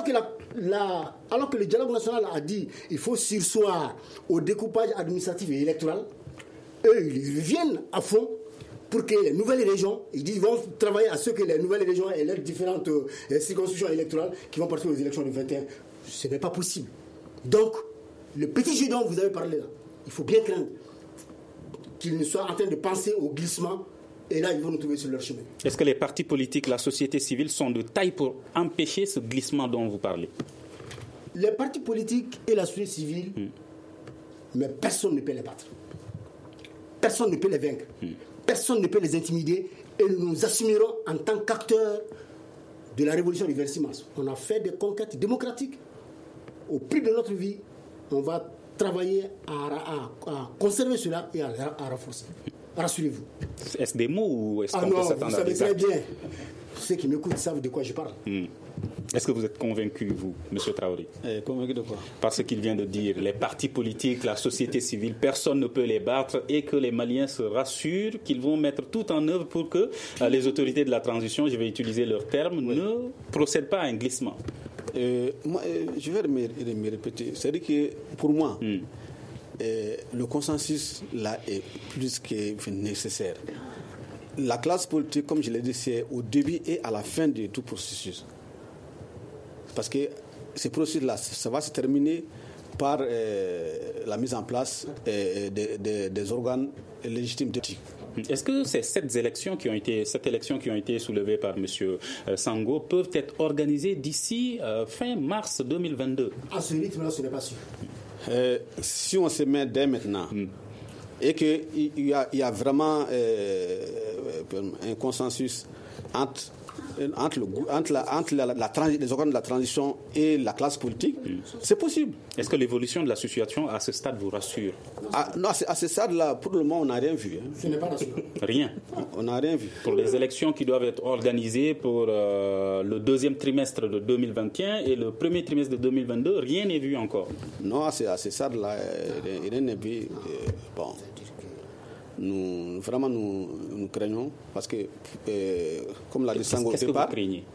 alors que le dialogue national a dit qu'il faut surseoir au découpage administratif et électoral, eux, ils reviennent à fond pour que les nouvelles régions, ils vont travailler à ce que les nouvelles régions et leurs différentes circonscriptions électorales qui vont participer aux élections du 21. Ce n'est pas possible. Donc, le petit jeu dont vous avez parlé là, il faut bien craindre qu'ils ne soient en train de penser au glissement et là, ils vont nous trouver sur leur chemin. Est-ce que les partis politiques, la société civile sont de taille pour empêcher ce glissement dont vous parlez? Les partis politiques et la société civile, mais personne ne peut les battre. Personne ne peut les vaincre. Personne ne peut les intimider et nous nous assumerons en tant qu'acteurs de la révolution du 26 mars. On a fait des conquêtes démocratiques. Au prix de notre vie, on va travailler à conserver cela et à renforcer. Rassurez-vous. Est-ce des mots ou est-ce qu'on peut s'attendre à des actes? Vous savez très bien. Ceux qui m'écoutent savent de quoi je parle. Est-ce que vous êtes convaincu, vous, M. Traoré? Convaincu de quoi? Par ce qu'il vient de dire, les partis politiques, la société civile, personne ne peut les battre et que les Maliens se rassurent qu'ils vont mettre tout en œuvre pour que les autorités de la transition, je vais utiliser leur terme, ne procèdent pas à un glissement. Moi, je vais me répéter. C'est-à-dire que pour moi, le consensus là est plus que nécessaire. La classe politique, comme je l'ai dit, c'est au début et à la fin de tout processus. Parce que ce processus-là, ça va se terminer par la mise en place des organes légitimes d'éthique. Est-ce que cette élection qui ont été soulevées par M. Sango peuvent être organisées d'ici fin mars 2022? À ce rythme-là, ce n'est pas sûr. Si on se met dès maintenant et qu'il y a vraiment un consensus entre les organes de la transition et la classe politique, c'est possible. Est-ce que l'évolution de la situation à ce stade vous rassure? Non, à ce stade-là, pour le moment, on n'a rien vu. Ce n'est pas rassurant. Rien. On n'a rien vu. Pour les élections qui doivent être organisées pour le deuxième trimestre de 2021 et le premier trimestre de 2022, rien n'est vu encore. Non, à ce stade-là, rien n'est vu. Bon. Nous craignons parce que, comme l'a dit Sango au départ, que vous craignez?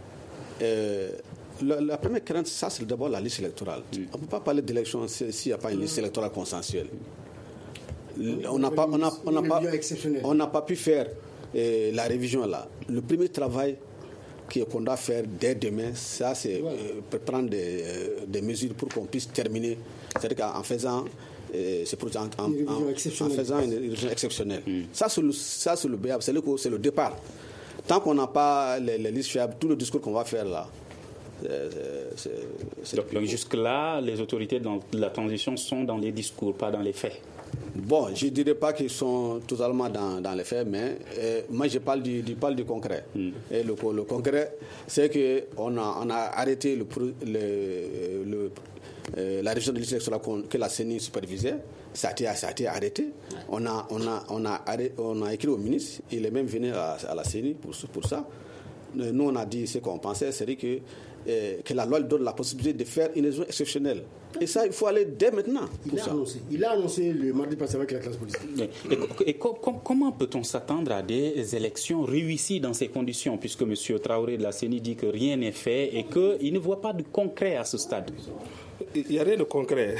La première crainte, ça, c'est d'abord la liste électorale. On ne peut pas parler d'élection s'il n'y a pas une liste électorale consensuelle. On n'a pas pu faire la révision là. Le premier travail qu'on doit faire dès demain, ça, c'est prendre des mesures pour qu'on puisse terminer. C'est-à-dire qu'en faisant une révision exceptionnelle. Ça, c'est le béab, c'est le départ. Tant qu'on n'a pas les listes fiables, tout le discours qu'on va faire là. Donc jusque-là, les autorités de la transition sont dans les discours, pas dans les faits. Bon, je ne dirais pas qu'ils sont totalement dans les faits, mais moi je parle du concret. Et le concret, c'est qu'on a arrêté la révision de liste électorale que la CENI supervisait. Ça a été arrêté. On a écrit au ministre, il est même venu à la CENI pour ça. Nous, on a dit ce qu'on pensait, c'est que la loi donne la possibilité de faire une révision exceptionnelle. Et ça, il faut aller dès maintenant. Il a annoncé le mardi passé avec la classe politique. Et comment peut-on s'attendre à des élections réussies dans ces conditions, puisque M. Traoré de la CENI dit que rien n'est fait et qu'il ne voit pas de concret à ce stade? Il n'y a rien de concret.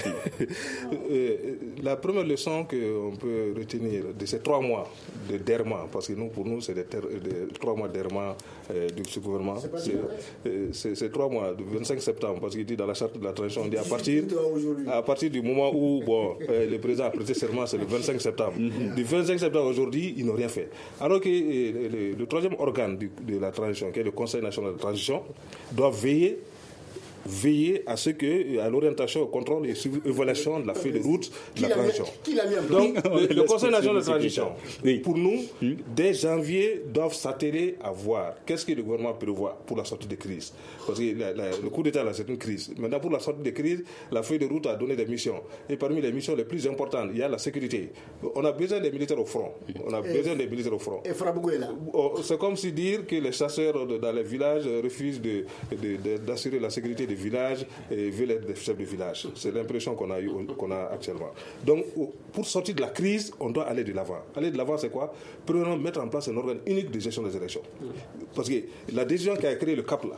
La première leçon qu'on peut retenir de ces 3 mois de d'errement, parce que pour nous, c'est des 3 mois d'errement de ce gouvernement. C'est 3 mois, du 25 septembre, parce qu'il dit dans la charte de la transition, on dit à partir du moment où le président a prêté serment, c'est le 25 septembre. Du 25 septembre aujourd'hui, ils n'ont rien fait. Alors que le troisième organe de la transition, qui est le Conseil national de transition, doit veiller à ce que, à l'orientation, au contrôle et évaluation de la feuille de route de la transition. Donc, le Conseil national de transition, pour nous, dès janvier, doivent s'atteler à voir qu'est-ce que le gouvernement prévoit pour la sortie de crise. Parce que le coup d'État, là, c'est une crise. Maintenant, pour la sortie de crise, la feuille de route a donné des missions. Et parmi les missions les plus importantes, il y a la sécurité. On a besoin des militaires au front. Et Frabougo est là. C'est comme si dire que les chasseurs dans les villages refusent d'assurer la sécurité des villages et veulent être des chefs de village. C'est l'impression qu'on a actuellement. Donc, pour sortir de la crise, on doit aller de l'avant. Aller de l'avant, c'est quoi? Premièrement, mettre en place un organe unique de gestion des élections. Parce que la décision qui a créé le CAP, là,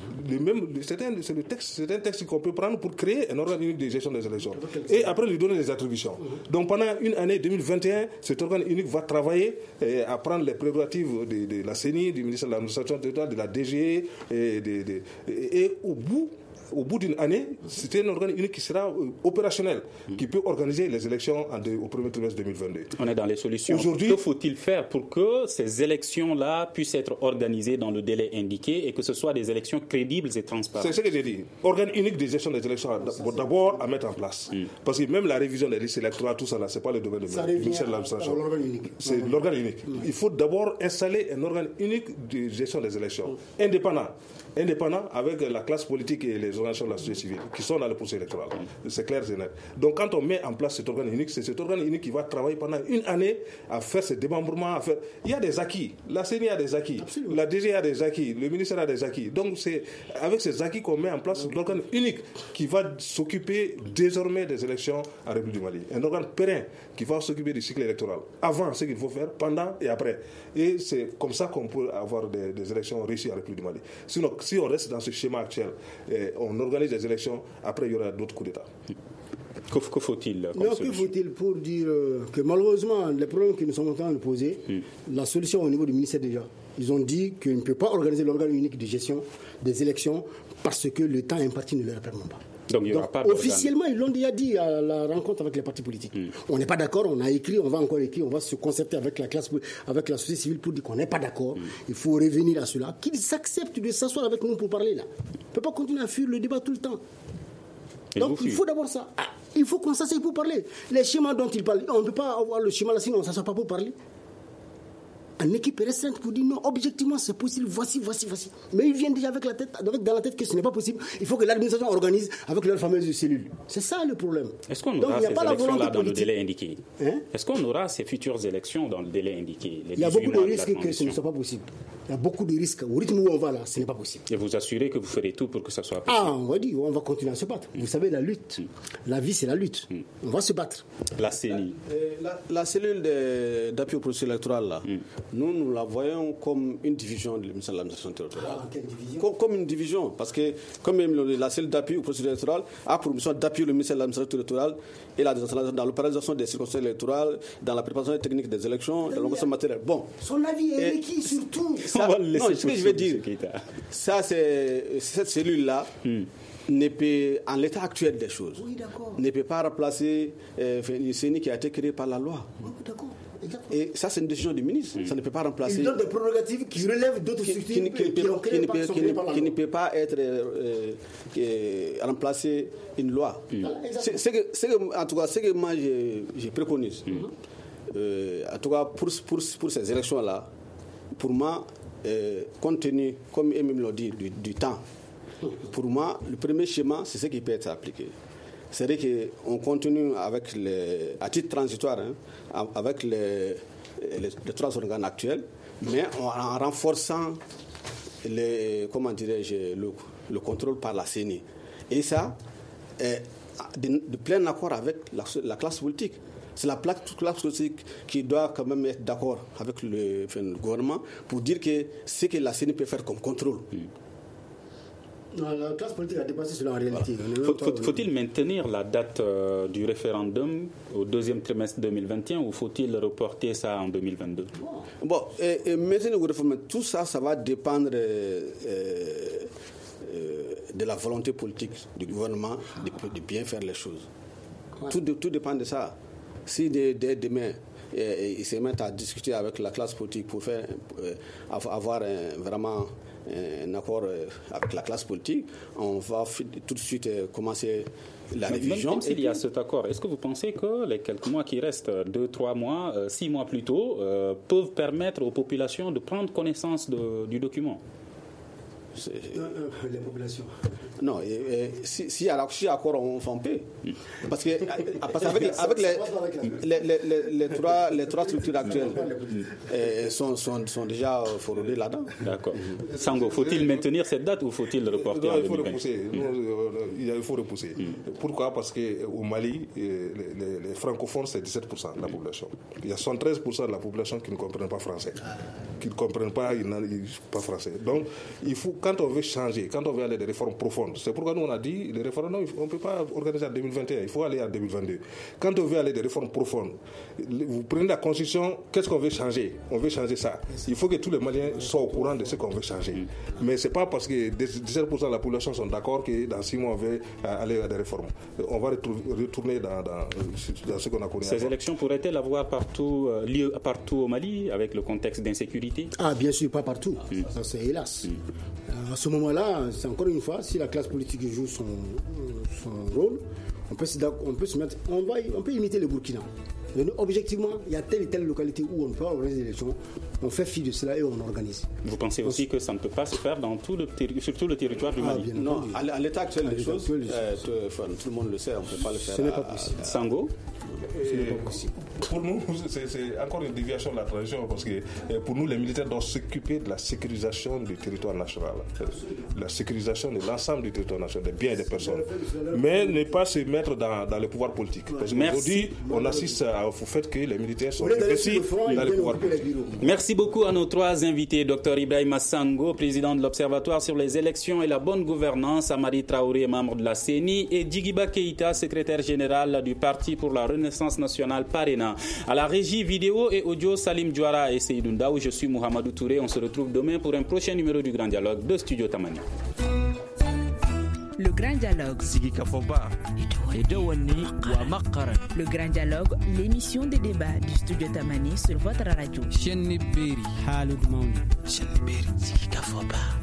c'est un texte qu'on peut prendre pour créer un organe unique de gestion des élections. Et après, lui donner des attributions. Donc, pendant une année 2021, cet organe unique va travailler à prendre les prérogatives de la CENI, du ministère de l'administration territoriale, de la DGE, et au bout d'une année, c'est un organe unique qui sera opérationnel, qui peut organiser les élections au premier trimestre 2022. On est dans les solutions. Que faut-il faire pour que ces élections-là puissent être organisées dans le délai indiqué et que ce soit des élections crédibles et transparentes? C'est ce que j'ai dit. Organe unique de gestion des élections, d'abord à mettre en place. Parce que même la révision des listes électorales, tout ça, là, ce n'est pas le domaine du ministère de l'administration. C'est l'organe unique. Il faut d'abord installer un organe unique de gestion des élections, indépendant avec la classe politique et les organisations de la société civile qui sont dans le processus électoral. C'est clair, c'est net. Donc quand on met en place cet organe unique, c'est cet organe unique qui va travailler pendant une année à faire ce démembrement. Il y a des acquis. La CENI a des acquis. Absolument. La DG a des acquis. Le ministère a des acquis. Donc c'est avec ces acquis qu'on met en place l'organe unique qui va s'occuper désormais des élections en République du Mali. Un organe périn qui va s'occuper du cycle électoral. Avant ce qu'il faut faire, pendant et après. Et c'est comme ça qu'on peut avoir des élections réussies en République du Mali. Sinon, si on reste dans ce schéma actuel, on organise des élections, après il y aura d'autres coups d'État. Que faut-il que faut-il pour dire que malheureusement, les problèmes que nous sommes en train de poser, la solution au niveau du ministère déjà, ils ont dit qu'il ne peut pas organiser l'organe unique de gestion des élections parce que le temps imparti ne leur permet pas. Donc, il y aura pas officiellement, ils l'ont déjà dit à la rencontre avec les partis politiques. On n'est pas d'accord, on a écrit, on va encore écrire, on va se concerter avec la classe, avec la société civile pour dire qu'on n'est pas d'accord. Il faut revenir à cela. Qu'ils acceptent de s'asseoir avec nous pour parler là. On ne peut pas continuer à fuir le débat tout le temps. Donc il faut d'abord ça. Il faut qu'on s'asseye pour parler. Les schémas dont ils parlent, on ne peut pas avoir le schéma là sinon on ne s'assoit pas pour parler. En équipe restreinte pour dire non, objectivement c'est possible, voici. Mais ils viennent déjà avec dans la tête que ce n'est pas possible. Il faut que l'administration organise avec leur fameuse cellule. C'est ça le problème. Est-ce qu'on aura ces élections-là dans le délai indiqué? Est-ce qu'on aura ces futures élections dans le délai indiqué? Il y a beaucoup de risques que ce ne soit pas possible. Il y a beaucoup de risques. Au rythme où on va là, ce n'est pas possible. Et vous assurez que vous ferez tout pour que ça soit possible? On va continuer à se battre. Vous savez, la lutte, la vie c'est la lutte. On va se battre. La CENI. La cellule d'appui au processus électoral là, nous la voyons comme une division du ministère de l'administration territoriale. Comme une division, parce que comme la cellule d'appui au processus électoral a pour mission d'appuyer le ministère de l'administration territoriale et la décentralisation dans l'opération des circonscriptions électorales, dans la préparation technique des élections, dans l'organisation matérielle. Bon. Son avis est requis sur tout. Ce que je veux dire, cette cellule-là ne peut, en l'état actuel des choses, ne peut pas remplacer une CENI qui a été créée par la loi. Et ça, c'est une décision du ministre. Ça ne peut pas remplacer. Il donne des prérogatives qui relèvent d'autres structures qui ne peut pas être remplacer une loi. En tout cas, ce que moi je préconise, en tout cas pour ces élections-là, pour moi, compte tenu, comme eux-mêmes l'ont dit, du temps, pour moi, le premier schéma, c'est ce qui peut être appliqué. C'est-à-dire qu'on continue à titre transitoire, avec les 3 organes actuels, mais en renforçant le contrôle par la CENI. Et ça, de plein accord avec la classe politique. C'est la classe politique qui doit quand même être d'accord avec le gouvernement pour dire que ce que la CENI peut faire comme contrôle. Non, la classe politique a dépassé cela en réalité. Faut-il maintenir la date du référendum au 2e trimestre 2021 ou faut-il reporter ça en 2022? Bon, et maintenir le référendum, tout ça, ça va dépendre de la volonté politique du gouvernement de bien faire les choses. Tout dépend de ça. Si dès demain, ils se mettent à discuter avec la classe politique pour avoir vraiment un accord avec la classe politique, on va tout de suite commencer la révision. Même s'il y a cet accord, est-ce que vous pensez que les quelques mois qui restent, 2, 3 mois, 6 mois plus tôt, peuvent permettre aux populations de prendre connaissance du document? Les populations. Non, si accord, on s'en paie. Parce qu'avec les 3 structures actuelles sont déjà forwardées là-dedans. D'accord. Sango, faut-il maintenir cette date ou faut-il reporter? Non, il faut repousser. Il faut repousser. Pourquoi? Parce qu'au Mali, les francophones, c'est 17% de la population. Il y a 73% de la population qui ne comprennent pas français. Qui ne comprennent pas, pas français. Donc, il faut, quand on veut changer, quand on veut aller à des réformes profondes, c'est pourquoi nous on a dit les référendums, on ne peut pas organiser en 2021, il faut aller en 2022. Quand on veut aller à des réformes profondes, vous prenez la Constitution, qu'est-ce qu'on veut changer? On veut changer ça. Il faut que tous les Maliens soient au courant de ce qu'on veut changer. Mais ce n'est pas parce que 17% de la population sont d'accord que dans 6 mois on veut aller à des réformes. On va retourner dans ce qu'on a connu. Ces élections pourraient-elles avoir lieu partout au Mali avec le contexte d'insécurité? Bien sûr, pas partout. Ça, c'est hélas. À ce moment-là, c'est encore une fois, si la classe politique joue son rôle, on peut se mettre, on peut imiter le Burkina. Mais objectivement, il y a telle et telle localité où on peut organiser des élections, on fait fi de cela et on organise. Vous pensez aussi que ça ne peut pas se faire sur tout le territoire du Mali? Non, à l'état actuel des choses, tout le monde le sait, on ne peut pas le faire. Ce n'est pas possible. Sango? Ce n'est pas possible. Pour nous, c'est encore une déviation de la tradition parce que pour nous, les militaires doivent s'occuper de la sécurisation du territoire national, la sécurisation de l'ensemble du territoire national, des biens et des personnes, mais ne pas se mettre dans le pouvoir politique. Parce qu'aujourd'hui, on assiste au fait que les militaires sont investis dans le pouvoir politique. Merci beaucoup à nos 3 invités, Dr Ibrahima Sango, président de l'Observatoire sur les élections et la bonne gouvernance, Amari Traoré, membre de la CENI, et Djigiba Keïta, secrétaire général du Parti pour la Renaissance nationale Parena. À la régie vidéo et audio, Salim Diouara et Seydou Ndaou. Je suis Mohamedou Touré. On se retrouve demain pour un prochain numéro du Grand Dialogue de Studio Tamani. Le Grand Dialogue. Le Grand Dialogue, l'émission des débats du studio Tamani sur votre radio.